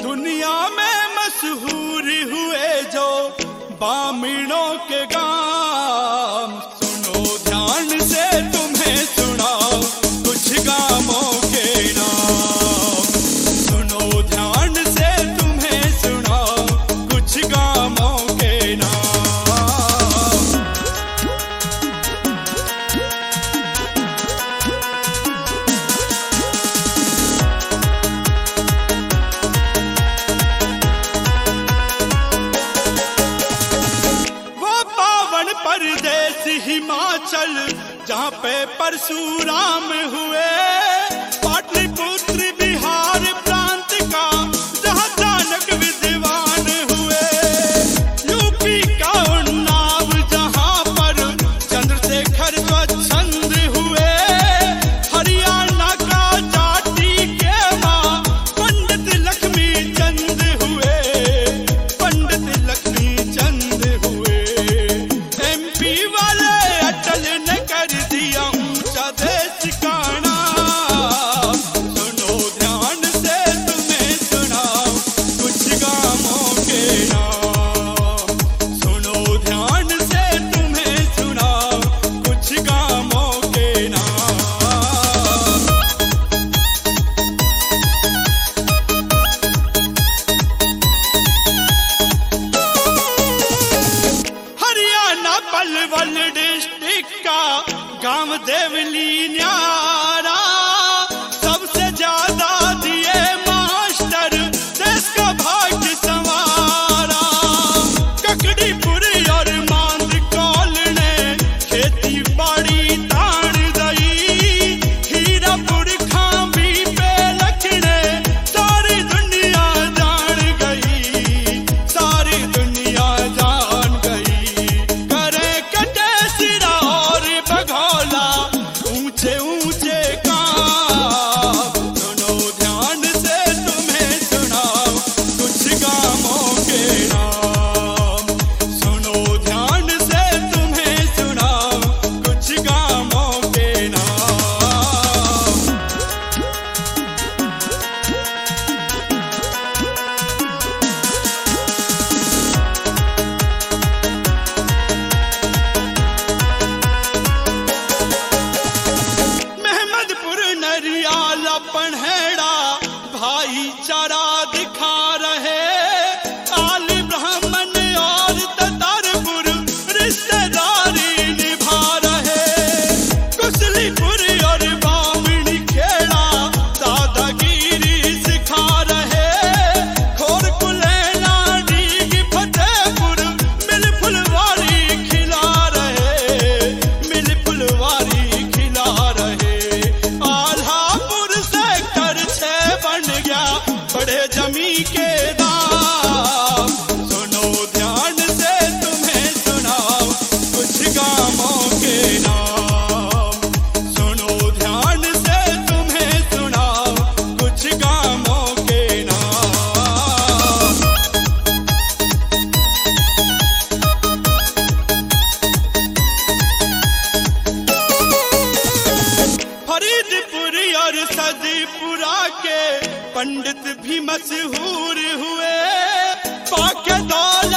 दुनिया में मशहूर हुए जो बामिनों के गाम। सुनो ध्यान से तुम्हें सुनाओ कुछ गामों के नाम। सुनो ध्यान से तुम्हें सुनाओ कुछ गामों के नाम। परदेश हिमाचल जहाँ पे परशुराम हुए, पाटलिपुत्र बिहार प्रांत का जहाँ चाणक विद्वान हुए, यूपी का उन्नाव जहाँ पर चंद्रशेखर स्वच्छंद हुए, हरियाणा का जाटी के माँ पंडित लक्ष्मी चंद हुए, पंडित लक्ष्मी चंद हुए। एमपी वाले अटल ने कर दिया ऊंचा देश का नाम। सुनो ध्यान से तुम्हें सुनाओ कुछ गामों के नाम। सुनो ध्यान से तुम्हें सुनाओ कुछ गामों के नाम। हरियाणा पलवल डिस्ट्रिक्ट का गांव देवली न्यारा, सबसे ज्यादा दिए मास्टर देश का भाग्य संवारा। ककड़ीपुर और मांदकौल ने खेती बाड़ी ताड़ गई, हीरापुर खांभी पे लखने सारी दुनिया जान गई, सारी दुनिया जान गई। करे कटे सिरा और बघौला ऊंचे ऊंचे काम। सुनो ध्यान से तुम्हें सुनाओ कुछ गामों के नाम। सुनो ध्यान से तुम्हें सुनाओ कुछ गामों के नाम। महमदपुर नरियाला पन्हेड़ा भाईचारा दिखा रहे, आल ब्राह्मण और ततारपुर रिश्तेदारी निभा रहे। कुसलीपुर और बामणी खेड़ा दादागिरी सिखा रहे, खोर कुलेला डीग फतेहपुर मिल फुलवारी खिला रहे, मिल फुलवारी खिला रहे। आल्हापुर सेक्टर 6 बन गया बड़े जमी के दाम। सुनो ध्यान से तुम्हें सुनाओ कुछ गामों के नाम। सुनो ध्यान से तुम्हें सुनाओ कुछ गामों के नाम। फरीदपुर और सदीपुरा के पंडित भी मशहूर हुए, पाके दौलत